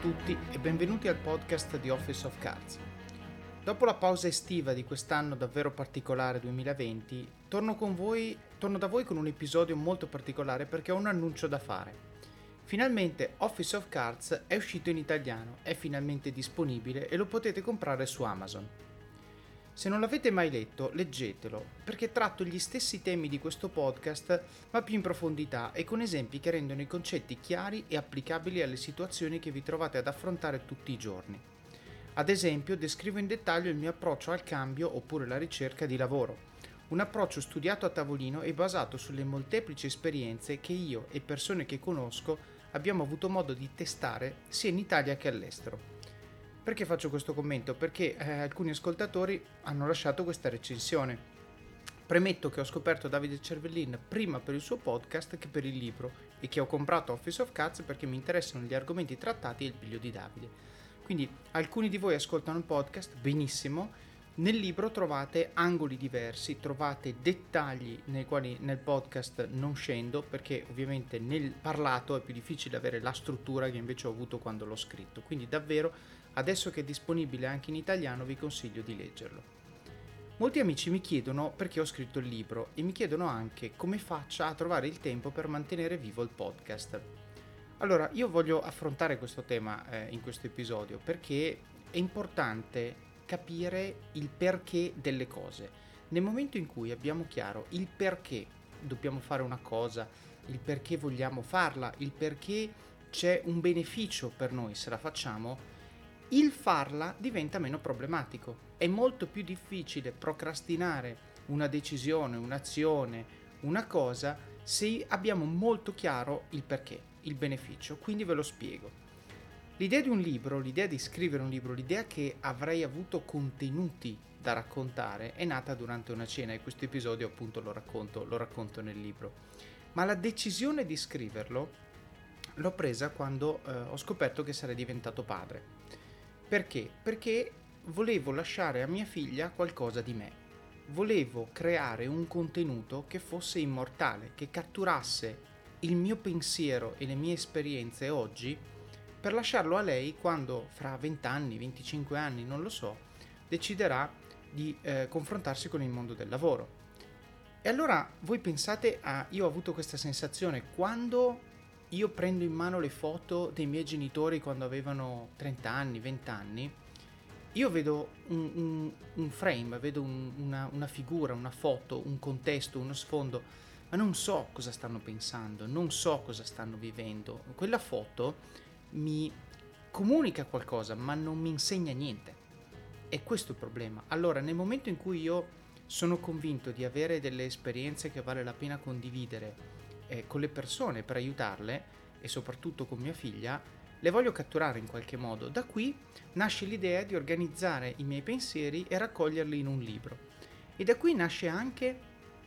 tutti e benvenuti al podcast di Office of Cards. Dopo la pausa estiva di quest'anno davvero particolare 2020, torno da voi con un episodio molto particolare perché ho un annuncio da fare. Finalmente Office of Cards è uscito in italiano, è finalmente disponibile e lo potete comprare su Amazon. Se non l'avete mai letto, leggetelo, perché tratto gli stessi temi di questo podcast, ma più in profondità e con esempi che rendono i concetti chiari e applicabili alle situazioni che vi trovate ad affrontare tutti i giorni. Ad esempio, descrivo in dettaglio il mio approccio al cambio oppure la ricerca di lavoro, un approccio studiato a tavolino e basato sulle molteplici esperienze che io e persone che conosco abbiamo avuto modo di testare sia in Italia che all'estero. Perché faccio questo commento? Perché alcuni ascoltatori hanno lasciato questa recensione. Premetto che ho scoperto Davide Cervellin prima per il suo podcast che per il libro e che ho comprato Office of Cards perché mi interessano gli argomenti trattati e il piglio di Davide. Quindi alcuni di voi ascoltano il podcast, benissimo. Nel libro trovate angoli diversi, trovate dettagli nei quali nel podcast non scendo perché ovviamente nel parlato è più difficile avere la struttura che invece ho avuto quando l'ho scritto. Quindi davvero adesso che è disponibile anche in italiano vi consiglio di leggerlo. Molti amici mi chiedono perché ho scritto il libro e mi chiedono anche come faccia a trovare il tempo per mantenere vivo il podcast. Allora, io voglio affrontare questo tema in questo episodio perché è importante capire il perché delle cose. Nel momento in cui abbiamo chiaro il perché dobbiamo fare una cosa, il perché vogliamo farla, il perché c'è un beneficio per noi se la facciamo, il farla diventa meno problematico. È molto più difficile procrastinare una decisione, un'azione, una cosa se abbiamo molto chiaro il perché, il beneficio. Quindi ve lo spiego. L'idea di un libro, l'idea di scrivere un libro, l'idea che avrei avuto contenuti da raccontare è nata durante una cena e questo episodio appunto lo racconto nel libro. Ma la decisione di scriverlo l'ho presa quando ho scoperto che sarei diventato padre. Perché? Perché volevo lasciare a mia figlia qualcosa di me. Volevo creare un contenuto che fosse immortale, che catturasse il mio pensiero e le mie esperienze oggi per lasciarlo a lei quando fra 20 anni, 25 anni, non lo so, deciderà di confrontarsi con il mondo del lavoro. E allora voi pensate io ho avuto questa sensazione quando io prendo in mano le foto dei miei genitori quando avevano 30 anni, 20 anni, io vedo un frame, vedo una figura, una foto, un contesto, uno sfondo, ma non so cosa stanno pensando, non so cosa stanno vivendo. Quella foto mi comunica qualcosa, ma non mi insegna niente. E questo è il problema. Allora, nel momento in cui io sono convinto di avere delle esperienze che vale la pena condividere con le persone per aiutarle e soprattutto con mia figlia, le voglio catturare in qualche modo. Da qui nasce l'idea di organizzare i miei pensieri e raccoglierli in un libro. E da qui nasce anche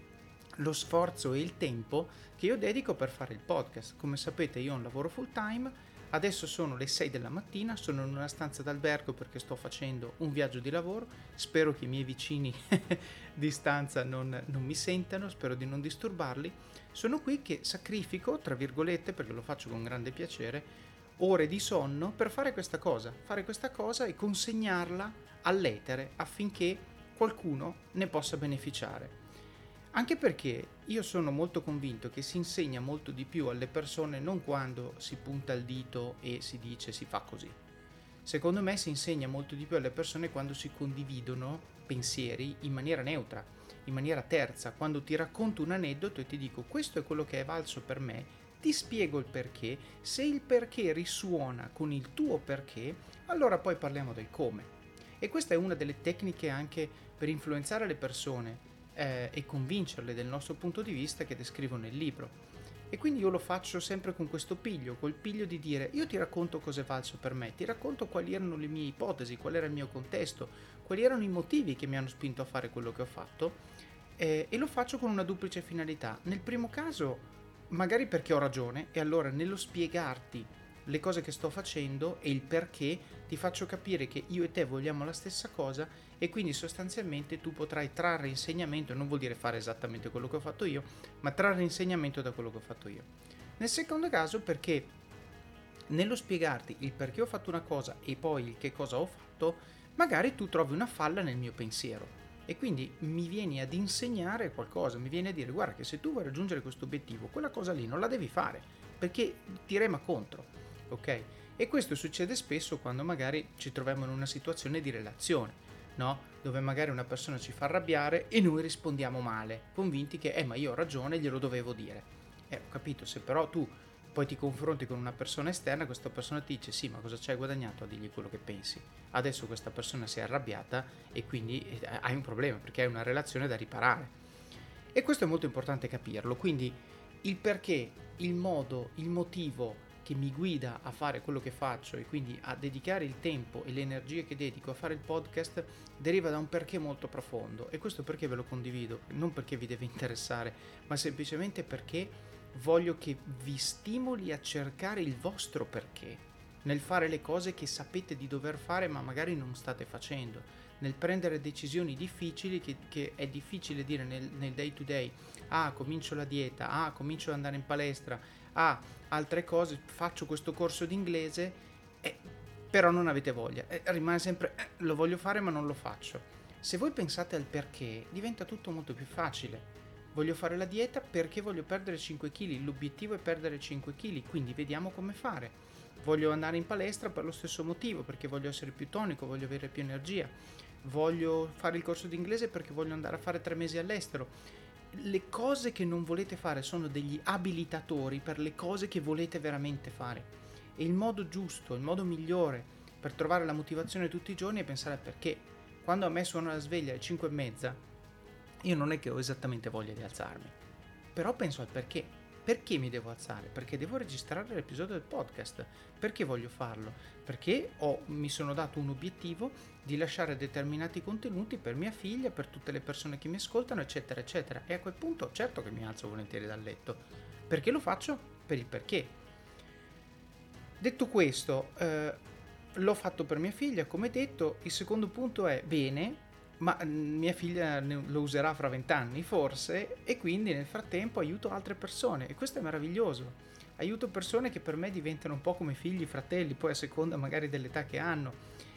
lo sforzo e il tempo che io dedico per fare il podcast. Come sapete io ho un lavoro full time, adesso sono le 6 della mattina, sono in una stanza d'albergo perché sto facendo un viaggio di lavoro, spero che i miei vicini di stanza non mi sentano, spero di non disturbarli. Sono qui che sacrifico, tra virgolette, perché lo faccio con grande piacere, ore di sonno per fare questa cosa e consegnarla all'etere affinché qualcuno ne possa beneficiare. Anche perché io sono molto convinto che si insegna molto di più alle persone non quando si punta il dito e si dice si fa così. Secondo me si insegna molto di più alle persone quando si condividono pensieri in maniera neutra, in maniera terza, quando ti racconto un aneddoto e ti dico questo è quello che è valso per me, ti spiego il perché, se il perché risuona con il tuo perché, allora poi parliamo del come. E questa è una delle tecniche anche per influenzare le persone e convincerle del nostro punto di vista che descrivo nel libro. E quindi io lo faccio sempre con questo piglio, col piglio di dire io ti racconto cosa è valso per me, ti racconto quali erano le mie ipotesi, qual era il mio contesto, quali erano i motivi che mi hanno spinto a fare quello che ho fatto e lo faccio con una duplice finalità. Nel primo caso magari perché ho ragione e allora nello spiegarti le cose che sto facendo e il perché ti faccio capire che io e te vogliamo la stessa cosa e quindi sostanzialmente tu potrai trarre insegnamento, non vuol dire fare esattamente quello che ho fatto io, ma trarre insegnamento da quello che ho fatto io. Nel secondo caso perché nello spiegarti il perché ho fatto una cosa e poi il che cosa ho fatto, magari tu trovi una falla nel mio pensiero e quindi mi vieni ad insegnare qualcosa, mi vieni a dire guarda che se tu vuoi raggiungere questo obiettivo, quella cosa lì non la devi fare perché ti rema contro, ok? E questo succede spesso quando magari ci troviamo in una situazione di relazione, no? Dove magari una persona ci fa arrabbiare e noi rispondiamo male, convinti che ma io ho ragione, glielo dovevo dire. Ho capito, se però tu poi ti confronti con una persona esterna, questa persona ti dice sì, ma cosa ci hai guadagnato a dirgli quello che pensi? Adesso questa persona si è arrabbiata e quindi hai un problema perché hai una relazione da riparare. E questo è molto importante capirlo, quindi il perché, il modo, il motivo che mi guida a fare quello che faccio e quindi a dedicare il tempo e le energie che dedico a fare il podcast deriva da un perché molto profondo, e questo perché ve lo condivido, non perché vi deve interessare, ma semplicemente perché voglio che vi stimoli a cercare il vostro perché nel fare le cose che sapete di dover fare ma magari non state facendo, nel prendere decisioni difficili che è difficile dire nel day to day. Comincio la dieta, comincio ad andare in palestra, altre cose, faccio questo corso d'inglese, però non avete voglia, rimane sempre lo voglio fare ma non lo faccio. Se voi pensate al perché, diventa tutto molto più facile. Voglio fare la dieta perché voglio perdere 5 kg, l'obiettivo è perdere 5 kg, quindi vediamo come fare. Voglio andare in palestra per lo stesso motivo, perché voglio essere più tonico, voglio avere più energia. Voglio fare il corso d'inglese perché voglio andare a fare 3 mesi all'estero. Le cose che non volete fare sono degli abilitatori per le cose che volete veramente fare. E il modo giusto, il modo migliore per trovare la motivazione tutti i giorni è pensare al perché. Quando a me suona la sveglia alle 5:30, io non è che ho esattamente voglia di alzarmi, però penso al perché. Perché mi devo alzare? Perché devo registrare l'episodio del podcast. Perché voglio farlo? Perché mi sono dato un obiettivo di lasciare determinati contenuti per mia figlia, per tutte le persone che mi ascoltano, eccetera, eccetera. E a quel punto certo che mi alzo volentieri dal letto. Perché lo faccio? Per il perché. Detto questo, l'ho fatto per mia figlia, come detto. Il secondo punto è bene, ma mia figlia lo userà fra 20 anni forse, e quindi nel frattempo aiuto altre persone e questo è meraviglioso. Aiuto persone che per me diventano un po' come figli, fratelli, poi a seconda magari dell'età che hanno,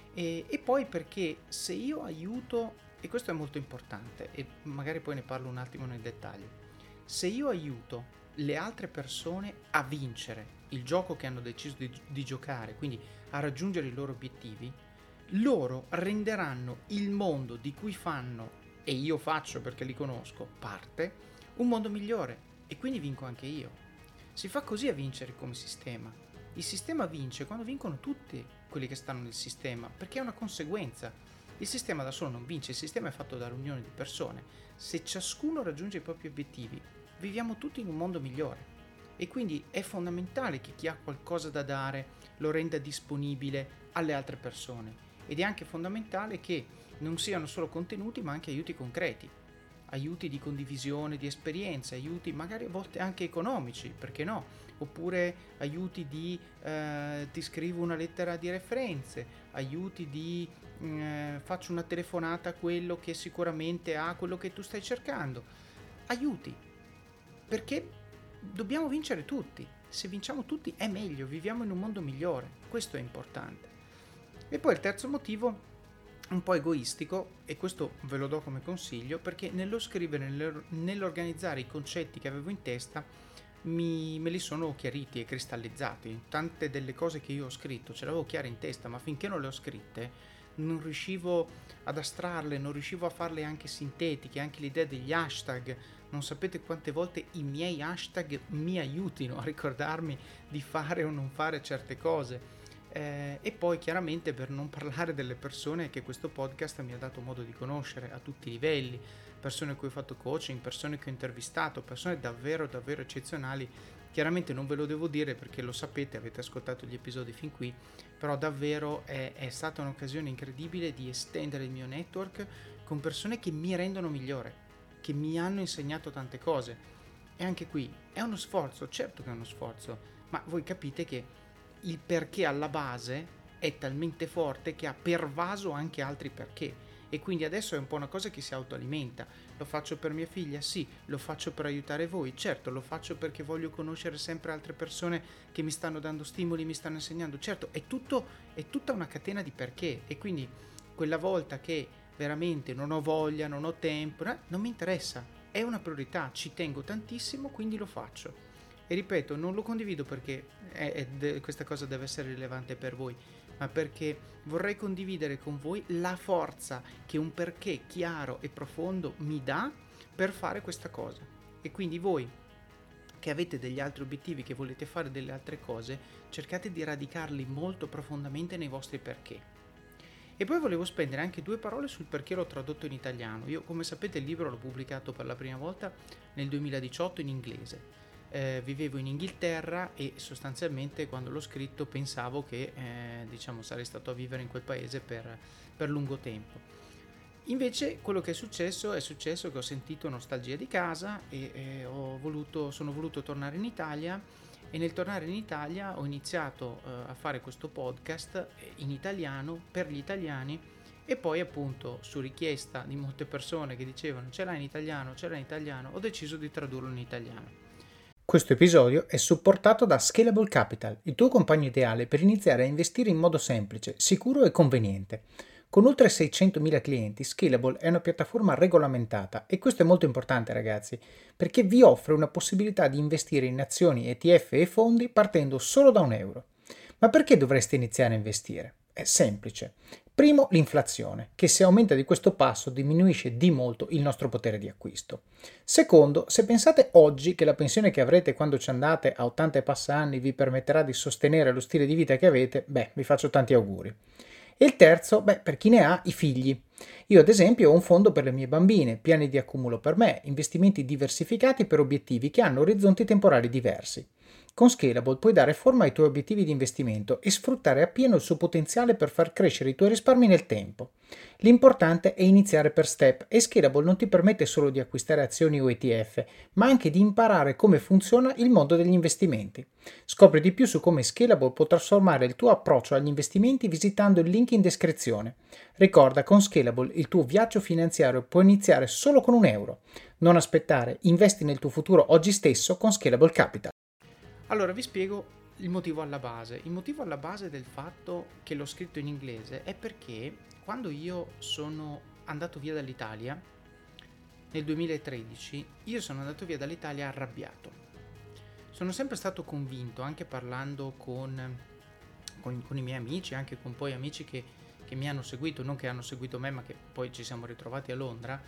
e poi perché se io aiuto, e questo è molto importante e magari poi ne parlo un attimo nel dettaglio, se io aiuto le altre persone a vincere il gioco che hanno deciso di giocare, quindi a raggiungere i loro obiettivi, loro renderanno il mondo di cui fanno, e io faccio perché li conosco, parte, un mondo migliore, e quindi vinco anche io. Si fa così a vincere come sistema. Il sistema vince quando vincono tutti quelli che stanno nel sistema, perché è una conseguenza. Il sistema da solo non vince, il sistema è fatto da riunioni di persone. Se ciascuno raggiunge i propri obiettivi, viviamo tutti in un mondo migliore. E quindi è fondamentale che chi ha qualcosa da dare lo renda disponibile alle altre persone. Ed è anche fondamentale che non siano solo contenuti ma anche aiuti concreti, aiuti di condivisione di esperienze, aiuti magari a volte anche economici, perché no? Oppure aiuti di ti scrivo una lettera di referenze, aiuti di faccio una telefonata a quello che sicuramente ha quello che tu stai cercando. Aiuti, perché dobbiamo vincere tutti. Se vinciamo tutti è meglio, viviamo in un mondo migliore, questo è importante. E poi il terzo motivo, un po' egoistico, e questo ve lo do come consiglio, perché nello scrivere, nell'organizzare i concetti che avevo in testa, me li sono chiariti e cristallizzati. Tante delle cose che io ho scritto ce le avevo chiare in testa, ma finché non le ho scritte non riuscivo ad astrarle, non riuscivo a farle anche sintetiche, anche l'idea degli hashtag. Non sapete quante volte i miei hashtag mi aiutino a ricordarmi di fare o non fare certe cose. E poi chiaramente per non parlare delle persone che questo podcast mi ha dato modo di conoscere a tutti i livelli, persone a cui ho fatto coaching, persone che ho intervistato, persone davvero davvero eccezionali. Chiaramente non ve lo devo dire perché lo sapete, avete ascoltato gli episodi fin qui, però davvero è stata un'occasione incredibile di estendere il mio network con persone che mi rendono migliore, che mi hanno insegnato tante cose. E anche qui è uno sforzo, certo che è uno sforzo, ma voi capite che il perché alla base è talmente forte che ha pervaso anche altri perché, e quindi adesso è un po' una cosa che si autoalimenta. Lo faccio per mia figlia? Sì. Lo faccio per aiutare voi? Certo. Lo faccio perché voglio conoscere sempre altre persone che mi stanno dando stimoli, mi stanno insegnando? Certo, è tutta una catena di perché, e quindi quella volta che veramente non ho voglia, non ho tempo, non mi interessa, è una priorità, ci tengo tantissimo, quindi lo faccio. E ripeto, non lo condivido perché questa cosa deve essere rilevante per voi, ma perché vorrei condividere con voi la forza che un perché chiaro e profondo mi dà per fare questa cosa. E quindi voi che avete degli altri obiettivi, che volete fare delle altre cose, cercate di radicarli molto profondamente nei vostri perché. E poi volevo spendere anche 2 parole sul perché l'ho tradotto in italiano. Io, come sapete, il libro l'ho pubblicato per la prima volta nel 2018 in inglese. Vivevo in Inghilterra e sostanzialmente quando l'ho scritto pensavo che sarei stato a vivere in quel paese per lungo tempo. Invece quello che è successo che ho sentito nostalgia di casa e sono voluto tornare in Italia, e nel tornare in Italia ho iniziato a fare questo podcast in italiano per gli italiani, e poi appunto su richiesta di molte persone che dicevano ce l'hai in italiano, ho deciso di tradurlo in italiano. Questo episodio è supportato da Scalable Capital, il tuo compagno ideale per iniziare a investire in modo semplice, sicuro e conveniente. Con oltre 600.000 clienti, Scalable è una piattaforma regolamentata, e questo è molto importante, ragazzi, perché vi offre una possibilità di investire in azioni, ETF e fondi partendo solo da €1. Ma perché dovreste iniziare a investire? È semplice. Primo, l'inflazione, che se aumenta di questo passo diminuisce di molto il nostro potere di acquisto. Secondo, se pensate oggi che la pensione che avrete quando ci andate a 80 e passa anni vi permetterà di sostenere lo stile di vita che avete, vi faccio tanti auguri. E il terzo, per chi ne ha, i figli. Io ad esempio ho un fondo per le mie bambine, piani di accumulo per me, investimenti diversificati per obiettivi che hanno orizzonti temporali diversi. Con Scalable puoi dare forma ai tuoi obiettivi di investimento e sfruttare appieno il suo potenziale per far crescere i tuoi risparmi nel tempo. L'importante è iniziare per step, e Scalable non ti permette solo di acquistare azioni o ETF, ma anche di imparare come funziona il mondo degli investimenti. Scopri di più su come Scalable può trasformare il tuo approccio agli investimenti visitando il link in descrizione. Ricorda, con Scalable il tuo viaggio finanziario può iniziare solo con €1. Non aspettare, investi nel tuo futuro oggi stesso con Scalable Capital. Allora vi spiego il motivo alla base. Il motivo alla base del fatto che l'ho scritto in inglese è perché quando io sono andato via dall'Italia nel 2013, io sono andato via dall'Italia arrabbiato. Sono sempre stato convinto, anche parlando con i miei amici, anche con poi amici che mi hanno seguito, non che hanno seguito me, ma che poi ci siamo ritrovati a Londra,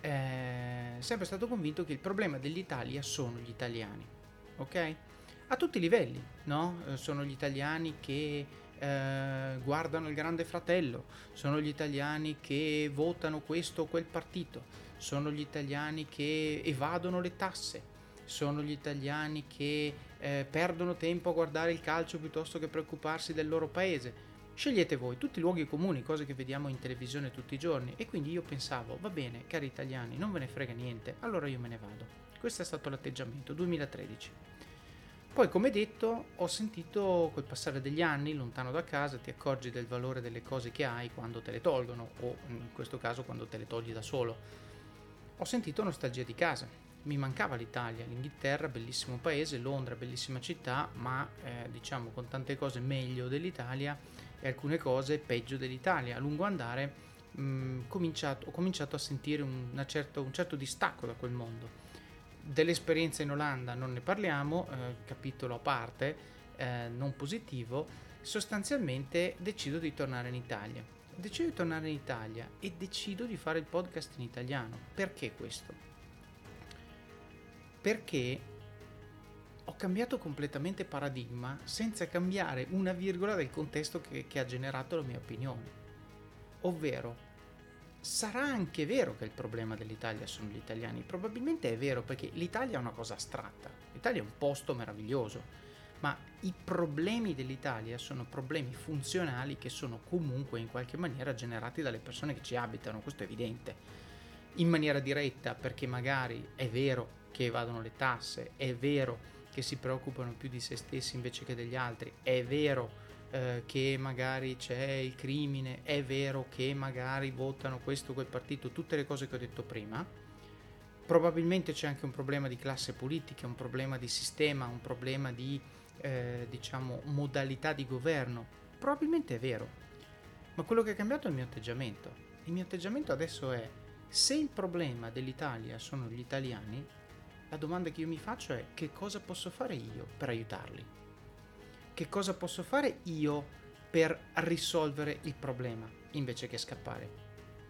sempre stato convinto che il problema dell'Italia sono gli italiani, ok? A tutti i livelli, no? Sono gli italiani che guardano il Grande Fratello, sono gli italiani che votano questo o quel partito, sono gli italiani che evadono le tasse, sono gli italiani che perdono tempo a guardare il calcio piuttosto che preoccuparsi del loro paese. Scegliete voi, tutti luoghi comuni, cose che vediamo in televisione tutti i giorni, e quindi io pensavo, va bene, cari italiani, non ve ne frega niente, allora io me ne vado. Questo è stato l'atteggiamento, 2013. Poi, come detto, ho sentito col passare degli anni, lontano da casa, ti accorgi del valore delle cose che hai quando te le tolgono, o in questo caso quando te le togli da solo. Ho sentito nostalgia di casa. Mi mancava l'Italia, l'Inghilterra, bellissimo paese, Londra, bellissima città, ma diciamo con tante cose meglio dell'Italia e alcune cose peggio dell'Italia. A lungo andare ho cominciato a sentire un certo distacco da quel mondo. Dell'esperienza in Olanda non ne parliamo, capitolo a parte, non positivo. Sostanzialmente decido di tornare in Italia. E decido di fare il podcast in italiano. Perché questo? Perché ho cambiato completamente paradigma senza cambiare una virgola del contesto che ha generato la mia opinione. Ovvero, sarà anche vero che il problema dell'Italia sono gli italiani, probabilmente è vero, perché l'Italia è una cosa astratta, l'Italia è un posto meraviglioso, ma i problemi dell'Italia sono problemi funzionali che sono comunque in qualche maniera generati dalle persone che ci abitano, questo è evidente. In maniera diretta, perché magari è vero che evadono le tasse, è vero che si preoccupano più di se stessi invece che degli altri, è vero che magari c'è il crimine, è vero che magari votano questo o quel partito, tutte le cose che ho detto prima. Probabilmente c'è anche un problema di classe politica, un problema di sistema, un problema di diciamo modalità di governo. Probabilmente è vero, ma quello che è cambiato è il mio atteggiamento. Il mio atteggiamento adesso è: se il problema dell'Italia sono gli italiani, la domanda che io mi faccio è: che cosa posso fare io per aiutarli? Che cosa posso fare io per risolvere il problema invece che scappare?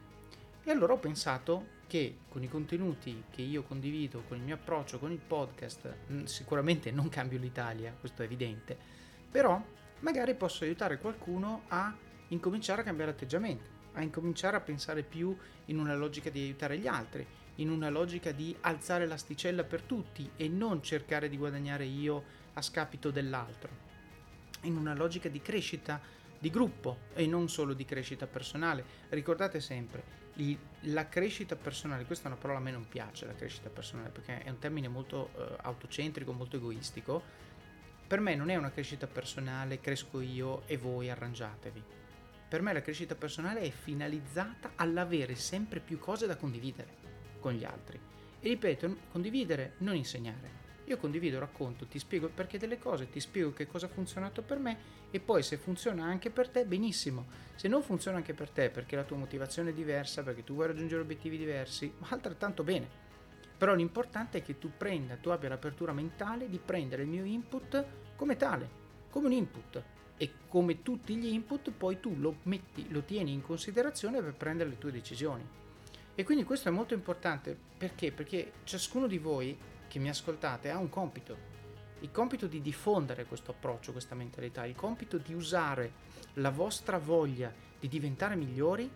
E allora ho pensato che con i contenuti che io condivido, con il mio approccio, con il podcast, sicuramente non cambio l'Italia, questo è evidente, però magari posso aiutare qualcuno a incominciare a cambiare atteggiamento, a incominciare a pensare più in una logica di aiutare gli altri, in una logica di alzare l'asticella per tutti e non cercare di guadagnare io a scapito dell'altro, in una logica di crescita di gruppo e non solo di crescita personale. Ricordate sempre, la crescita personale, questa è una parola a me non piace, la crescita personale, perché è un termine molto autocentrico, molto egoistico. Per me non è una crescita personale, cresco io e voi arrangiatevi. Per me la crescita personale è finalizzata all'avere sempre più cose da condividere con gli altri. E ripeto, condividere, non insegnare. Io condivido, racconto, ti spiego il perché delle cose, ti spiego che cosa ha funzionato per me e poi se funziona anche per te, benissimo. Se non funziona anche per te perché la tua motivazione è diversa, perché tu vuoi raggiungere obiettivi diversi, altrettanto bene. Però l'importante è che tu abbia l'apertura mentale di prendere il mio input come tale, come un input. E come tutti gli input poi tu lo tieni in considerazione per prendere le tue decisioni. E quindi questo è molto importante. Perché? Perché ciascuno di voi che mi ascoltate ha un compito. Il compito di diffondere questo approccio, questa mentalità, il compito di usare la vostra voglia di diventare migliori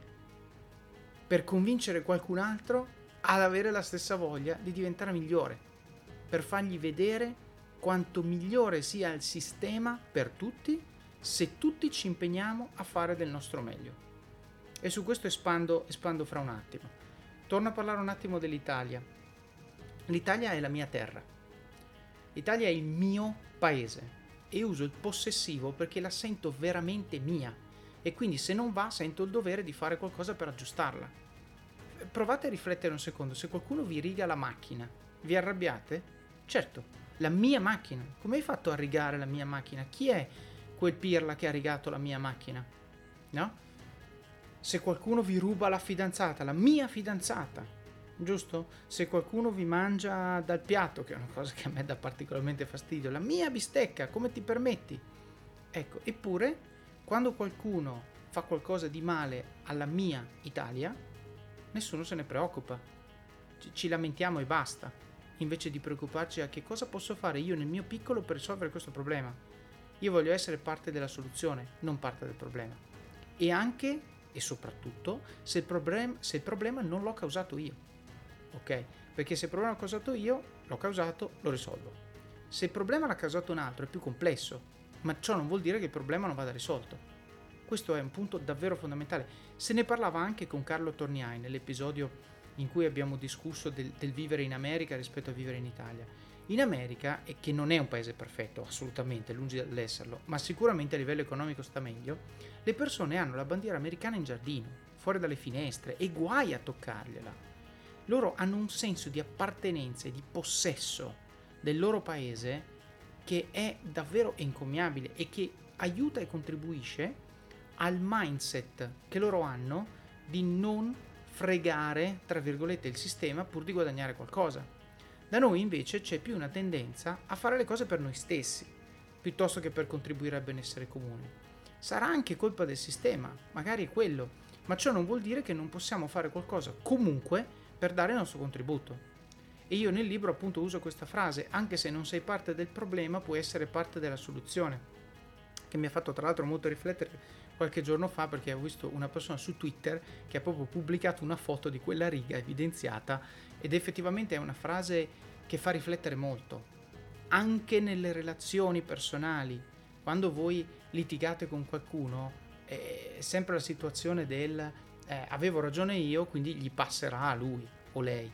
per convincere qualcun altro ad avere la stessa voglia di diventare migliore, per fargli vedere quanto migliore sia il sistema per tutti se tutti ci impegniamo a fare del nostro meglio. E su questo espando fra un attimo. Torno a parlare un attimo dell'Italia. L'Italia è la mia terra. L'Italia è il mio paese e uso il possessivo perché la sento veramente mia e quindi se non va sento il dovere di fare qualcosa per aggiustarla. Provate a riflettere un secondo, se qualcuno vi riga la macchina, vi arrabbiate? Certo, la mia macchina. Come hai fatto a rigare la mia macchina? Chi è quel pirla che ha rigato la mia macchina? No? Se qualcuno vi ruba la fidanzata, la mia fidanzata, giusto? Se qualcuno vi mangia dal piatto, che è una cosa che a me dà particolarmente fastidio, la mia bistecca, come ti permetti? Ecco, eppure, quando qualcuno fa qualcosa di male alla mia Italia, nessuno se ne preoccupa. Ci lamentiamo e basta, invece di preoccuparci a che cosa posso fare io nel mio piccolo per risolvere questo problema. Io voglio essere parte della soluzione, non parte del problema. E anche e soprattutto se il problema non l'ho causato io. Ok? Perché se il problema l'ho causato io, l'ho causato, lo risolvo. Se il problema l'ha causato un altro è più complesso, ma ciò non vuol dire che il problema non vada risolto. Questo è un punto davvero fondamentale. Se ne parlava anche con Carlo Torniai nell'episodio in cui abbiamo discusso del vivere in America rispetto a vivere in Italia. In America, che non è un paese perfetto, assolutamente, lungi dall'esserlo, ma sicuramente a livello economico sta meglio, le persone hanno la bandiera americana in giardino, fuori dalle finestre, e guai a toccargliela. Loro hanno un senso di appartenenza e di possesso del loro paese che è davvero encomiabile e che aiuta e contribuisce al mindset che loro hanno di non fregare, tra virgolette, il sistema pur di guadagnare qualcosa. Da noi invece c'è più una tendenza a fare le cose per noi stessi, piuttosto che per contribuire al benessere comune. Sarà anche colpa del sistema, magari è quello, ma ciò non vuol dire che non possiamo fare qualcosa comunque per dare il nostro contributo. E io nel libro appunto uso questa frase: anche se non sei parte del problema puoi essere parte della soluzione, che mi ha fatto tra l'altro molto riflettere qualche giorno fa, perché ho visto una persona su Twitter che ha proprio pubblicato una foto di quella riga evidenziata, ed effettivamente è una frase che fa riflettere molto. Anche nelle relazioni personali, quando voi litigate con qualcuno, è sempre la situazione del avevo ragione io, quindi gli passerà a lui o lei.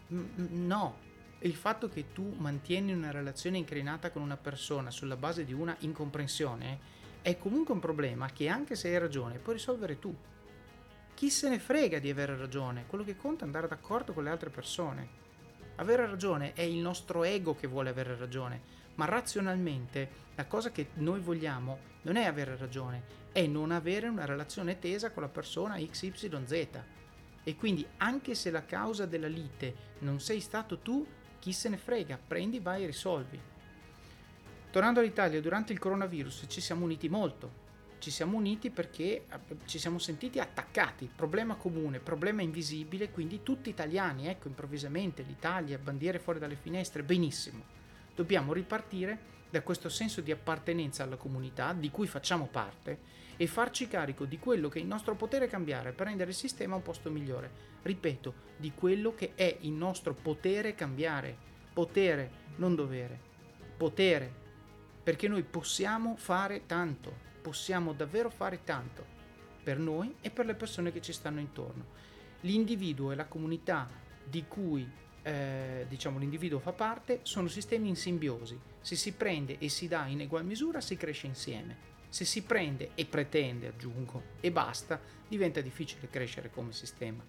No, il fatto che tu mantieni una relazione incrinata con una persona sulla base di una incomprensione è comunque un problema che anche se hai ragione puoi risolvere tu. Chi se ne frega di avere ragione? Quello che conta è andare d'accordo con le altre persone. Avere ragione è il nostro ego che vuole avere ragione, ma razionalmente la cosa che noi vogliamo non è avere ragione, è non avere una relazione tesa con la persona XYZ. E quindi anche se la causa della lite non sei stato tu, chi se ne frega, prendi, vai e risolvi. Tornando all'Italia, durante il coronavirus ci siamo uniti molto. Ci siamo uniti perché ci siamo sentiti attaccati, problema comune, problema invisibile, quindi tutti italiani, ecco, improvvisamente l'Italia, bandiere fuori dalle finestre, benissimo. Dobbiamo ripartire da questo senso di appartenenza alla comunità di cui facciamo parte e farci carico di quello che è il nostro potere cambiare per rendere il sistema un posto migliore. Ripeto, di quello che è il nostro potere cambiare. Potere, non dovere. Potere, perché noi possiamo fare tanto. Possiamo davvero fare tanto per noi e per le persone che ci stanno intorno. L'individuo e la comunità di cui l'individuo fa parte sono sistemi in simbiosi. Se si prende e si dà in egual misura si cresce insieme. Se si prende e pretende, aggiungo, e basta, diventa difficile crescere come sistema.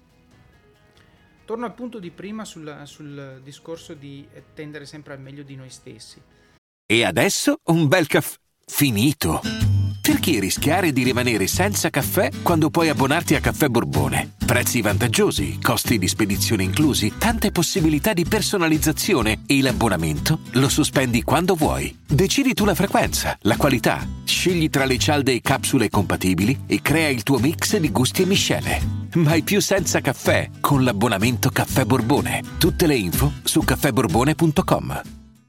Torno al punto di prima sul discorso di tendere sempre al meglio di noi stessi. E adesso un bel caffè finito. Perché rischiare di rimanere senza caffè quando puoi abbonarti a Caffè Borbone? Prezzi vantaggiosi, costi di spedizione inclusi, tante possibilità di personalizzazione e l'abbonamento lo sospendi quando vuoi. Decidi tu la frequenza, la qualità, scegli tra le cialde e capsule compatibili e crea il tuo mix di gusti e miscele. Mai più senza caffè con l'abbonamento Caffè Borbone. Tutte le info su caffèborbone.com.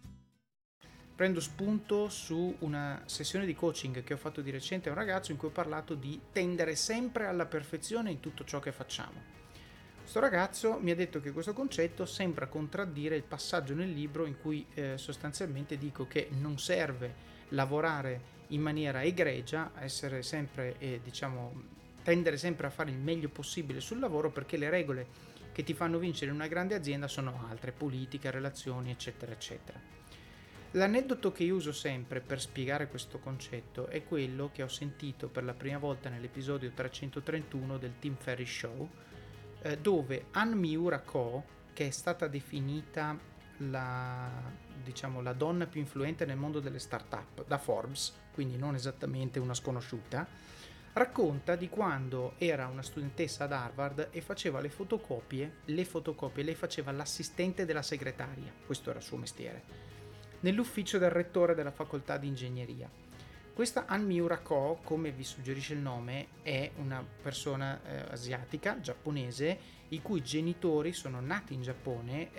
Prendo spunto su una sessione di coaching che ho fatto di recente a un ragazzo in cui ho parlato di tendere sempre alla perfezione in tutto ciò che facciamo. Questo ragazzo mi ha detto che questo concetto sembra contraddire il passaggio nel libro in cui sostanzialmente dico che non serve lavorare in maniera egregia, essere sempre, tendere sempre a fare il meglio possibile sul lavoro, perché le regole che ti fanno vincere in una grande azienda sono altre, politica, relazioni, eccetera, eccetera. L'aneddoto che io uso sempre per spiegare questo concetto è quello che ho sentito per la prima volta nell'episodio 331 del Tim Ferriss Show, dove Ann Miura Ko, che è stata definita la donna più influente nel mondo delle start-up da Forbes, quindi non esattamente una sconosciuta, racconta di quando era una studentessa ad Harvard e faceva le fotocopie, lei faceva l'assistente della segretaria, questo era il suo mestiere, nell'ufficio del rettore della facoltà di ingegneria. Questa Ann Miura Ko, come vi suggerisce il nome, è una persona asiatica, giapponese, i cui genitori sono nati in Giappone,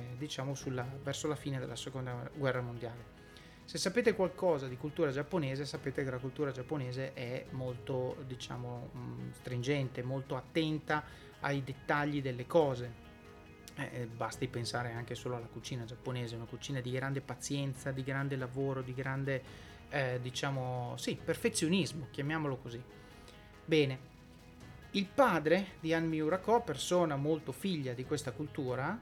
verso la fine della seconda guerra mondiale. Se sapete qualcosa di cultura giapponese, sapete che la cultura giapponese è molto, stringente, molto attenta ai dettagli delle cose. Basti pensare anche solo alla cucina giapponese, una cucina di grande pazienza, di grande lavoro, di grande perfezionismo, chiamiamolo così. Bene, il padre di Ann Miura Ko, persona molto figlia di questa cultura,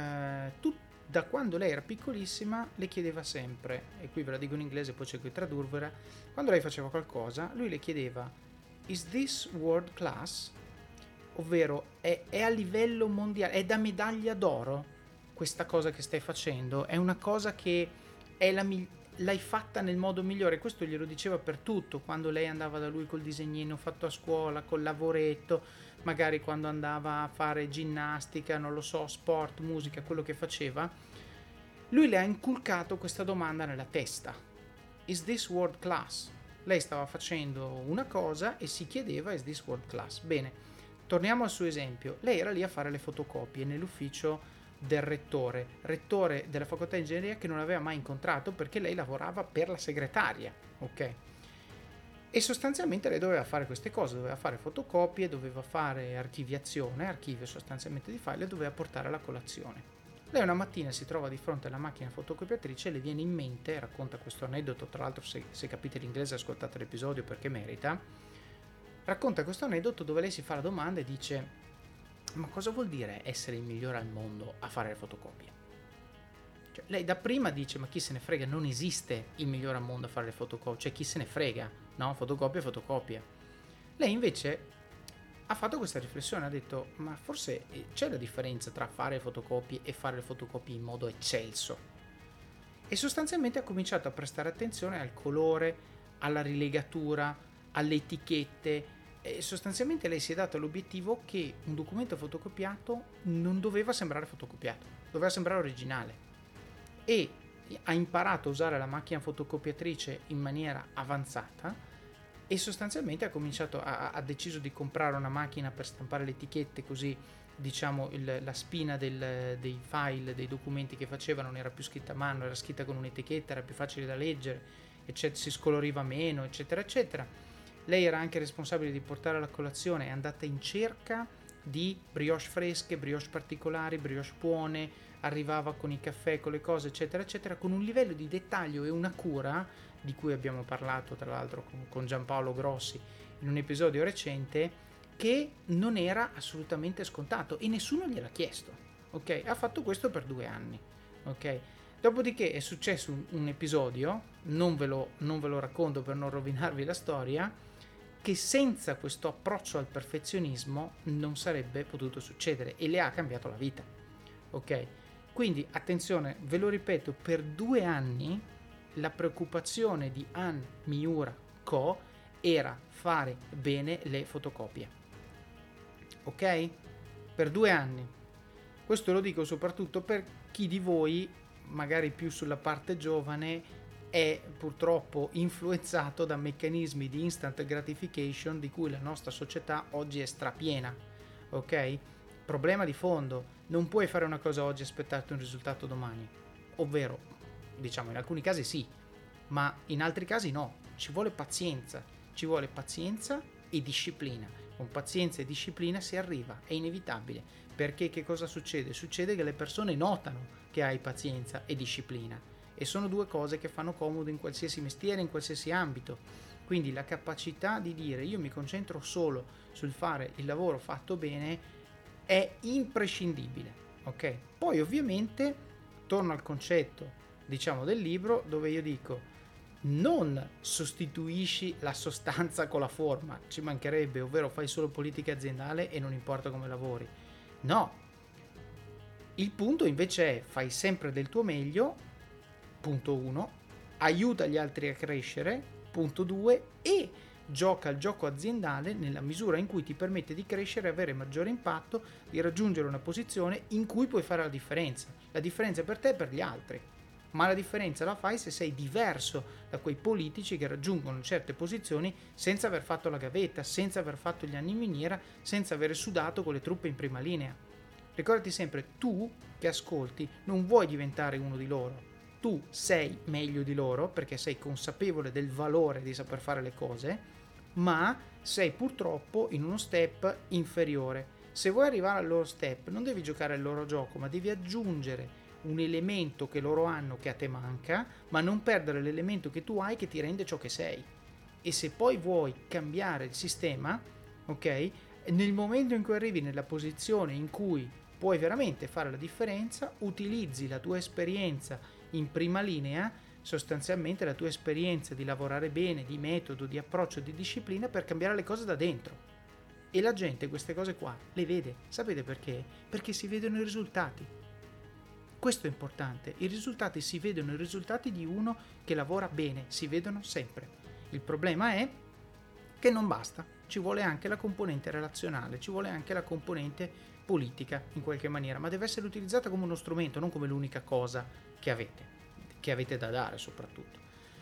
da quando lei era piccolissima le chiedeva sempre, e qui ve la dico in inglese poi cerco di tradurvela, quando lei faceva qualcosa lui le chiedeva: "Is this world class?" Ovvero è a livello mondiale, è da medaglia d'oro questa cosa che stai facendo, è una cosa che l'hai fatta nel modo migliore. Questo glielo diceva per tutto, quando lei andava da lui col disegnino fatto a scuola, col lavoretto, magari quando andava a fare ginnastica, non lo so, sport, musica, quello che faceva. Lui le ha inculcato questa domanda nella testa: is this world class? Lei stava facendo una cosa e si chiedeva: is this world class? Bene, torniamo al suo esempio. Lei era lì a fare le fotocopie nell'ufficio del rettore della facoltà di ingegneria, che non aveva mai incontrato perché lei lavorava per la segretaria, ok? E sostanzialmente lei doveva fare queste cose, doveva fare fotocopie, doveva fare archiviazione, archivio sostanzialmente di file, e doveva portare la colazione. Lei una mattina si trova di fronte alla macchina fotocopiatrice e le viene in mente, racconta questo aneddoto, tra l'altro se capite l'inglese ascoltate l'episodio perché merita, racconta questo aneddoto dove lei si fa la domanda e dice: ma cosa vuol dire essere il migliore al mondo a fare le fotocopie? Cioè, lei da prima dice: ma chi se ne frega, non esiste il migliore al mondo a fare le fotocopie, cioè chi se ne frega, no, fotocopia. Lei invece ha fatto questa riflessione, ha detto, ma forse c'è la differenza tra fare fotocopie e fare le fotocopie in modo eccelso. E sostanzialmente ha cominciato a prestare attenzione al colore, alla rilegatura, alle etichette, e sostanzialmente lei si è data l'obiettivo che un documento fotocopiato non doveva sembrare fotocopiato, doveva sembrare originale, e ha imparato a usare la macchina fotocopiatrice in maniera avanzata e sostanzialmente ha deciso di comprare una macchina per stampare le etichette, così diciamo la spina dei file, dei documenti che faceva non era più scritta a mano, era scritta con un'etichetta, era più facile da leggere, eccetera, si scoloriva meno, eccetera eccetera. Lei era anche responsabile di portare la colazione, è andata in cerca di brioche fresche, brioche particolari, brioche buone, arrivava con i caffè, con le cose, eccetera eccetera, con un livello di dettaglio e una cura di cui abbiamo parlato tra l'altro con Giampaolo Grossi in un episodio recente, che non era assolutamente scontato e nessuno gliel'ha chiesto, ok? Ha fatto questo per 2 anni, ok? Dopodiché è successo un episodio, non ve lo racconto per non rovinarvi la storia, che senza questo approccio al perfezionismo non sarebbe potuto succedere e le ha cambiato la vita, ok? Quindi attenzione, ve lo ripeto, per 2 anni la preoccupazione di Anne Miura Co. era fare bene le fotocopie, ok? Per 2 anni. Questo lo dico soprattutto per chi di voi, magari più sulla parte giovane, è purtroppo influenzato da meccanismi di instant gratification di cui la nostra società oggi è strapiena, ok? Problema di fondo: non puoi fare una cosa oggi e aspettarti un risultato domani, ovvero, diciamo, in alcuni casi sì, ma in altri casi no. Ci vuole pazienza e disciplina. Con pazienza e disciplina si arriva, è inevitabile, perché che cosa succede? Succede che le persone notano che hai pazienza e disciplina, e sono 2 cose che fanno comodo in qualsiasi mestiere, in qualsiasi ambito. Quindi la capacità di dire io mi concentro solo sul fare il lavoro fatto bene è imprescindibile, ok? Poi ovviamente torno al concetto, diciamo, del libro, dove io dico: non sostituisci la sostanza con la forma, ci mancherebbe, ovvero fai solo politica aziendale e non importa come lavori. No, il punto invece è: fai sempre del tuo meglio, punto 1, aiuta gli altri a crescere, punto 2, e gioca il gioco aziendale nella misura in cui ti permette di crescere, avere maggiore impatto, di raggiungere una posizione in cui puoi fare la differenza per te e per gli altri. Ma la differenza la fai se sei diverso da quei politici che raggiungono certe posizioni senza aver fatto la gavetta, senza aver fatto gli anni in miniera, senza aver sudato con le truppe in prima linea. Ricordati sempre, tu che ascolti non vuoi diventare uno di loro, tu sei meglio di loro perché sei consapevole del valore di saper fare le cose, ma sei purtroppo in uno step inferiore. Se vuoi arrivare al loro step non devi giocare il loro gioco, ma devi aggiungere un elemento che loro hanno che a te manca, ma non perdere l'elemento che tu hai che ti rende ciò che sei. E se poi vuoi cambiare il sistema, ok, nel momento in cui arrivi nella posizione in cui puoi veramente fare la differenza, utilizzi la tua esperienza in prima linea, sostanzialmente la tua esperienza di lavorare bene, di metodo, di approccio, di disciplina, per cambiare le cose da dentro. E la gente queste cose qua le vede. Sapete perché? Perché si vedono i risultati. Questo è importante, i risultati si vedono, i risultati di uno che lavora bene si vedono sempre. Il problema è che non basta, ci vuole anche la componente relazionale, ci vuole anche la componente politica in qualche maniera, ma deve essere utilizzata come uno strumento, non come l'unica cosa che avete da dare soprattutto.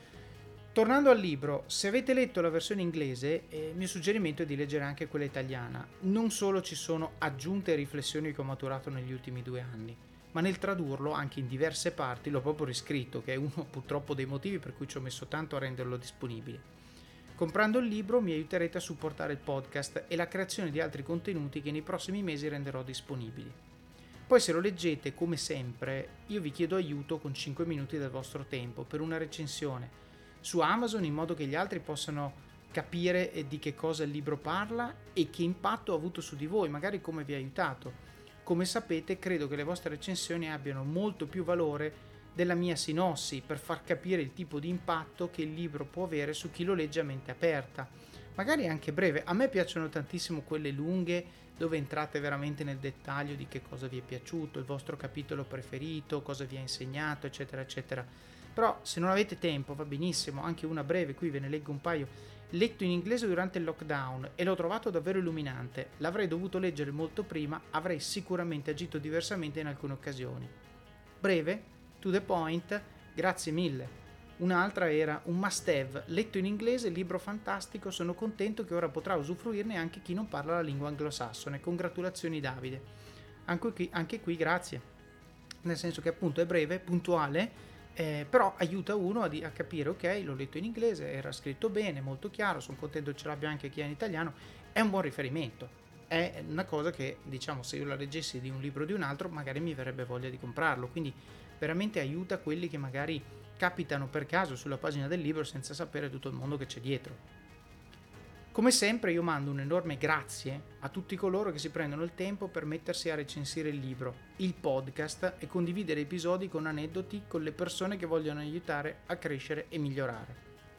Tornando al libro, se avete letto la versione inglese, il mio suggerimento è di leggere anche quella italiana. Non solo ci sono aggiunte e riflessioni che ho maturato negli ultimi 2 anni, ma nel tradurlo anche in diverse parti l'ho proprio riscritto, che è uno purtroppo dei motivi per cui ci ho messo tanto a renderlo disponibile. Comprando il libro mi aiuterete a supportare il podcast e la creazione di altri contenuti che nei prossimi mesi renderò disponibili. Poi se lo leggete, come sempre, io vi chiedo aiuto con 5 minuti del vostro tempo per una recensione su Amazon, in modo che gli altri possano capire di che cosa il libro parla e che impatto ha avuto su di voi, magari come vi ha aiutato. Come sapete, credo che le vostre recensioni abbiano molto più valore della mia sinossi per far capire il tipo di impatto che il libro può avere su chi lo legge a mente aperta, magari anche breve. A me piacciono tantissimo quelle lunghe dove entrate veramente nel dettaglio di che cosa vi è piaciuto, il vostro capitolo preferito, cosa vi ha insegnato, eccetera eccetera. Però se non avete tempo va benissimo, anche una breve, qui ve ne leggo un paio. Letto in inglese durante il lockdown e l'ho trovato davvero illuminante. L'avrei dovuto leggere molto prima, avrei sicuramente agito diversamente in alcune occasioni. Breve, to the point, grazie mille. Un'altra era un must have, letto in inglese, libro fantastico, sono contento che ora potrà usufruirne anche chi non parla la lingua anglosassone. Congratulazioni Davide. Anche qui grazie, nel senso che appunto è breve, puntuale, però aiuta uno a capire, ok, l'ho letto in inglese, era scritto bene, molto chiaro, sono contento che ce l'abbia anche chi è in italiano, è un buon riferimento. È una cosa che, diciamo, se io la leggessi di un libro o di un altro, magari mi verrebbe voglia di comprarlo, quindi veramente aiuta quelli che magari capitano per caso sulla pagina del libro senza sapere tutto il mondo che c'è dietro. Come sempre io mando un enorme grazie a tutti coloro che si prendono il tempo per mettersi a recensire il libro, il podcast e condividere episodi con aneddoti con le persone che vogliono aiutare a crescere e migliorare.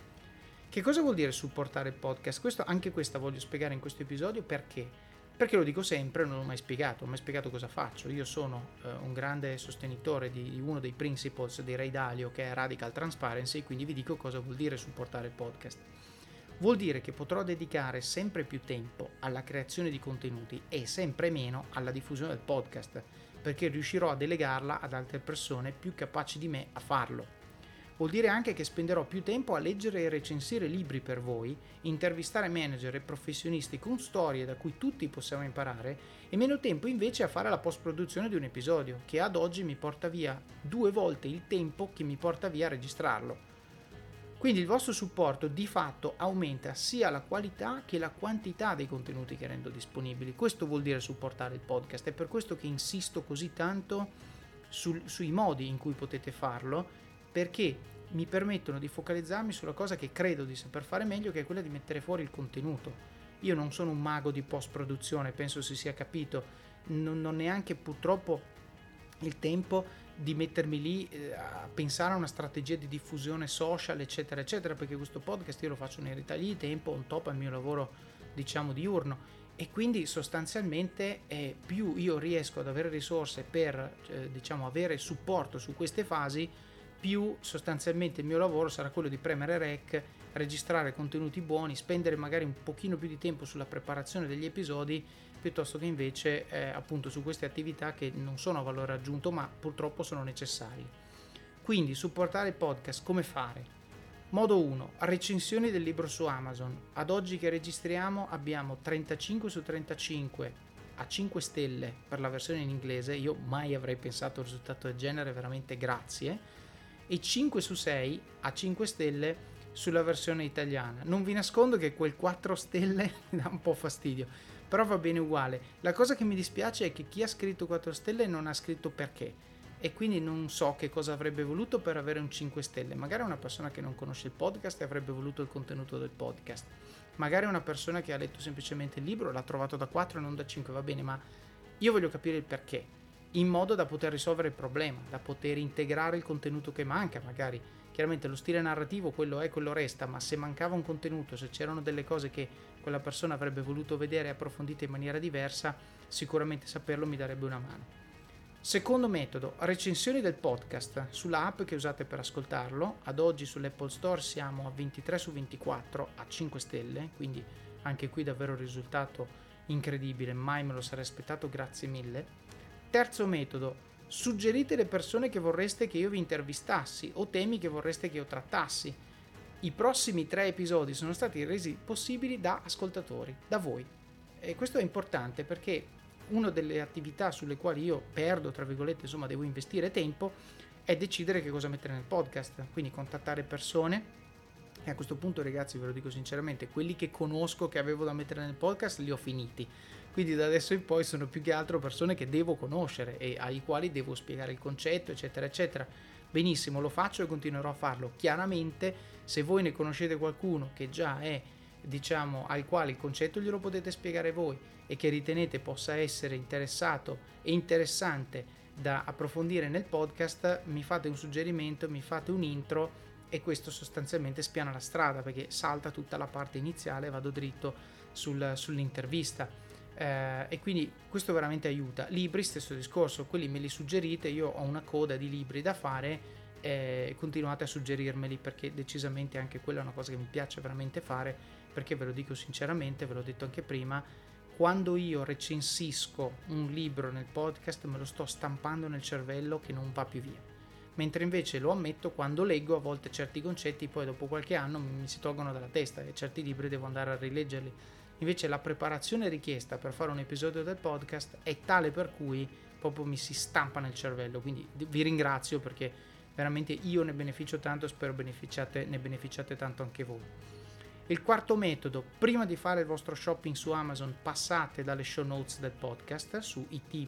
Che cosa vuol dire supportare il podcast? Anche questa voglio spiegare in questo episodio. Perché? Perché lo dico sempre, non l'ho mai spiegato cosa faccio. Io sono un grande sostenitore di uno dei principles di Ray Dalio, che è Radical Transparency, quindi vi dico cosa vuol dire supportare il podcast. Vuol dire che potrò dedicare sempre più tempo alla creazione di contenuti e sempre meno alla diffusione del podcast, perché riuscirò a delegarla ad altre persone più capaci di me a farlo. Vuol dire anche che spenderò più tempo a leggere e recensire libri per voi, intervistare manager e professionisti con storie da cui tutti possiamo imparare, e meno tempo invece a fare la post-produzione di un episodio, che ad oggi mi porta via 2 volte il tempo che mi porta via a registrarlo. Quindi il vostro supporto di fatto aumenta sia la qualità che la quantità dei contenuti che rendo disponibili. Questo vuol dire supportare il podcast, è per questo che insisto così tanto sui modi in cui potete farlo, perché mi permettono di focalizzarmi sulla cosa che credo di saper fare meglio, che è quella di mettere fuori il contenuto. Io non sono un mago di post-produzione, penso si sia capito, non ho neanche purtroppo il tempo di mettermi lì a pensare a una strategia di diffusione social, eccetera, eccetera, perché questo podcast io lo faccio nei ritagli di tempo, on top al mio lavoro, diciamo, diurno. E quindi sostanzialmente più io riesco ad avere risorse per diciamo avere supporto su queste fasi, più sostanzialmente il mio lavoro sarà quello di premere rec, registrare contenuti buoni, spendere magari un pochino più di tempo sulla preparazione degli episodi, piuttosto che invece appunto su queste attività che non sono a valore aggiunto ma purtroppo sono necessarie. Quindi supportare il podcast, come fare? Modo 1. Recensioni del libro su Amazon. Ad oggi che registriamo abbiamo 35 su 35 a 5 stelle per la versione in inglese, io mai avrei pensato a un risultato del genere, veramente grazie, e 5 su 6 a 5 stelle sulla versione italiana. Non vi nascondo che quel 4 stelle mi dà un po' fastidio, però va bene uguale. La cosa che mi dispiace è che chi ha scritto 4 stelle non ha scritto perché, e quindi non so che cosa avrebbe voluto per avere un 5 stelle. Magari una persona che non conosce il podcast e avrebbe voluto il contenuto del podcast, magari una persona che ha letto semplicemente il libro, l'ha trovato da 4 e non da 5, va bene, ma io voglio capire il perché, in modo da poter risolvere il problema, da poter integrare il contenuto che manca. Magari chiaramente lo stile narrativo quello è, quello resta, ma se mancava un contenuto, se c'erano delle cose che quella persona avrebbe voluto vedere approfondite in maniera diversa, sicuramente saperlo mi darebbe una mano. Secondo metodo, recensioni del podcast sulla app che usate per ascoltarlo. Ad oggi sull'Apple Store siamo a 23 su 24 a 5 stelle, quindi anche qui davvero un risultato incredibile, mai me lo sarei aspettato, grazie mille. Terzo metodo, suggerite le persone che vorreste che io vi intervistassi o temi che vorreste che io trattassi. I prossimi 3 episodi sono stati resi possibili da ascoltatori, da voi. E questo è importante perché una delle attività sulle quali io perdo, tra virgolette, insomma devo investire tempo, è decidere che cosa mettere nel podcast, quindi contattare persone. E a questo punto, ragazzi, ve lo dico sinceramente, quelli che conosco che avevo da mettere nel podcast li ho finiti, quindi da adesso in poi sono più che altro persone che devo conoscere e ai quali devo spiegare il concetto, eccetera eccetera. Benissimo, lo faccio e continuerò a farlo. Chiaramente se voi ne conoscete qualcuno che già è, diciamo, al quale il concetto glielo potete spiegare voi e che ritenete possa essere interessato e interessante da approfondire nel podcast, mi fate un suggerimento, mi fate un intro e questo sostanzialmente spiana la strada, perché salta tutta la parte iniziale e vado dritto sull'intervista, e quindi questo veramente aiuta. Libri, stesso discorso, quelli me li suggerite, io ho una coda di libri da fare, continuate a suggerirmeli, perché decisamente anche quella è una cosa che mi piace veramente fare, perché ve lo dico sinceramente, ve l'ho detto anche prima, quando io recensisco un libro nel podcast me lo sto stampando nel cervello che non va più via, mentre invece lo ammetto, quando leggo a volte certi concetti poi dopo qualche anno mi si tolgono dalla testa e certi libri devo andare a rileggerli. Invece la preparazione richiesta per fare un episodio del podcast è tale per cui proprio mi si stampa nel cervello, quindi vi ringrazio, perché veramente io ne beneficio tanto, spero ne beneficiate tanto anche voi. Il quarto metodo: prima di fare il vostro shopping su Amazon passate dalle show notes del podcast su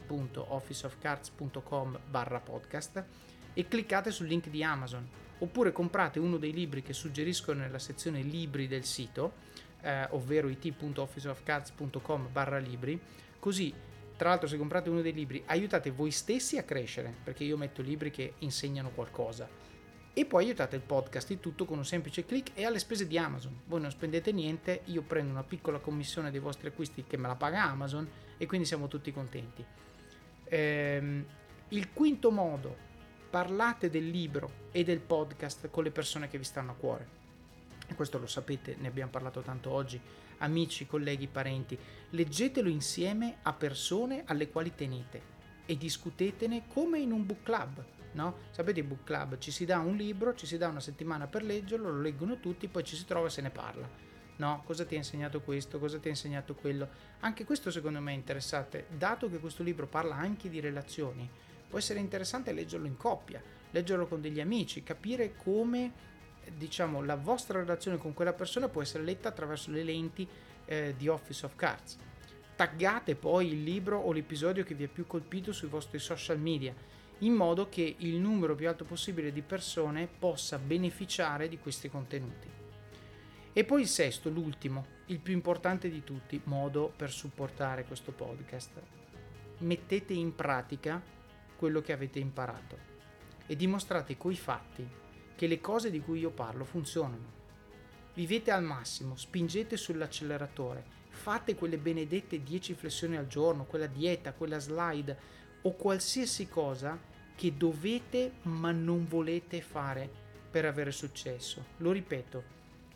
it.officeofcards.com/podcast e cliccate sul link di Amazon, oppure comprate uno dei libri che suggerisco nella sezione libri del sito, ovvero it.officeofcards.com/libri, così tra l'altro se comprate uno dei libri aiutate voi stessi a crescere, perché io metto libri che insegnano qualcosa, e poi aiutate il podcast, il tutto con un semplice click e alle spese di Amazon. Voi non spendete niente, io prendo una piccola commissione dei vostri acquisti che me la paga Amazon e quindi siamo tutti contenti. Il quinto modo: parlate del libro e del podcast con le persone che vi stanno a cuore. E questo lo sapete, ne abbiamo parlato tanto oggi, amici, colleghi, parenti. Leggetelo insieme a persone alle quali tenete e discutetene come in un book club, no? Sapete, il book club, ci si dà un libro, ci si dà una settimana per leggerlo, lo leggono tutti, poi ci si trova e se ne parla, no? Cosa ti ha insegnato questo, cosa ti ha insegnato quello? Anche questo secondo me è interessante, dato che questo libro parla anche di relazioni, può essere interessante leggerlo in coppia, leggerlo con degli amici, capire come, diciamo, la vostra relazione con quella persona può essere letta attraverso le lenti di Office of Cards. Taggate poi il libro o l'episodio che vi è più colpito sui vostri social media, in modo che il numero più alto possibile di persone possa beneficiare di questi contenuti. E poi il sesto, l'ultimo, il più importante di tutti, modo per supportare questo podcast: mettete in pratica quello che avete imparato e dimostrate coi fatti che le cose di cui io parlo funzionano. Vivete al massimo, spingete sull'acceleratore, fate quelle benedette 10 flessioni al giorno, quella dieta, quella slide o qualsiasi cosa che dovete ma non volete fare per avere successo. Lo ripeto,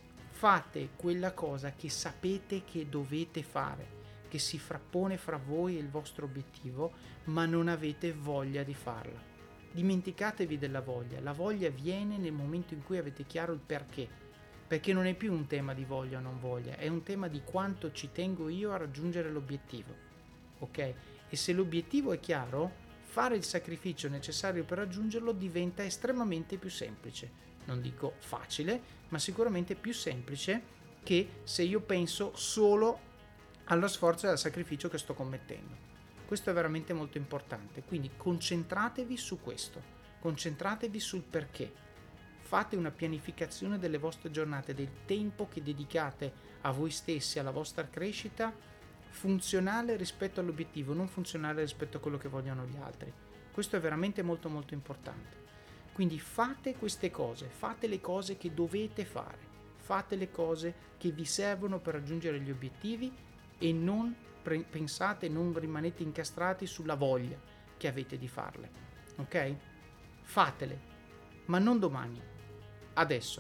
fate quella cosa che sapete che dovete fare, che si frappone fra voi e il vostro obiettivo, ma non avete voglia di farla. Dimenticatevi della voglia. La voglia viene nel momento in cui avete chiaro il perché non è più un tema di voglia o non voglia, è un tema di quanto ci tengo io a raggiungere l'obiettivo, ok? E se l'obiettivo è chiaro, fare il sacrificio necessario per raggiungerlo diventa estremamente più semplice. Non dico facile, ma sicuramente più semplice che se io penso solo allo sforzo e al sacrificio che sto commettendo. Questo è veramente molto importante, quindi concentratevi su questo, concentratevi sul perché. Fate una pianificazione delle vostre giornate, del tempo che dedicate a voi stessi, alla vostra crescita, funzionale rispetto all'obiettivo, non funzionale rispetto a quello che vogliono gli altri. Questo è veramente molto molto importante. Quindi fate queste cose, fate le cose che dovete fare, fate le cose che vi servono per raggiungere gli obiettivi e non pensate, non rimanete incastrati sulla voglia che avete di farle, ok? Fatele, ma non domani. Adesso.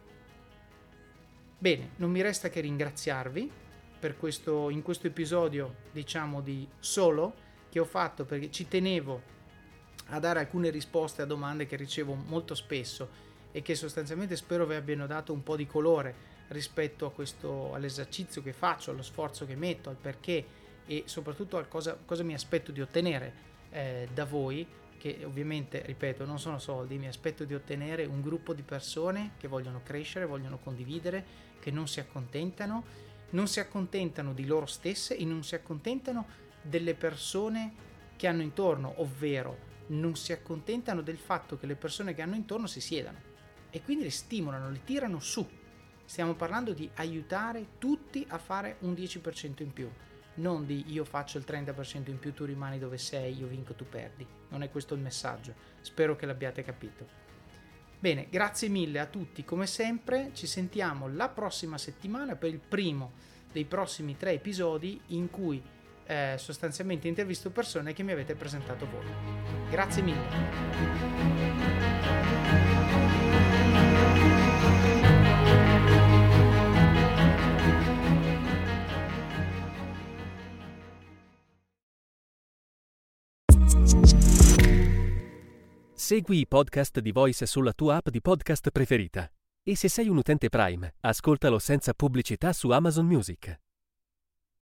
Bene, non mi resta che ringraziarvi per in questo episodio, diciamo, di solo che ho fatto, perché ci tenevo a dare alcune risposte a domande che ricevo molto spesso e che sostanzialmente spero vi abbiano dato un po' di colore rispetto a all'esercizio che faccio, allo sforzo che metto, al perché e soprattutto a cosa mi aspetto di ottenere da voi, che ovviamente, ripeto, non sono soldi. Mi aspetto di ottenere un gruppo di persone che vogliono crescere, vogliono condividere, che non si accontentano di loro stesse e non si accontentano delle persone che hanno intorno, ovvero non si accontentano del fatto che le persone che hanno intorno si siedano e quindi le stimolano, le tirano su. Stiamo parlando di aiutare tutti a fare un 10% in più. non di io faccio il 30% in più, tu rimani dove sei, io vinco, tu perdi. Non è questo il messaggio, spero che l'abbiate capito. Bene, grazie mille a tutti come sempre, ci sentiamo la prossima settimana per il primo dei prossimi 3 episodi in cui sostanzialmente intervisto persone che mi avete presentato voi. Grazie mille. Segui i podcast di Voice sulla tua app di podcast preferita. E se sei un utente Prime, ascoltalo senza pubblicità su Amazon Music.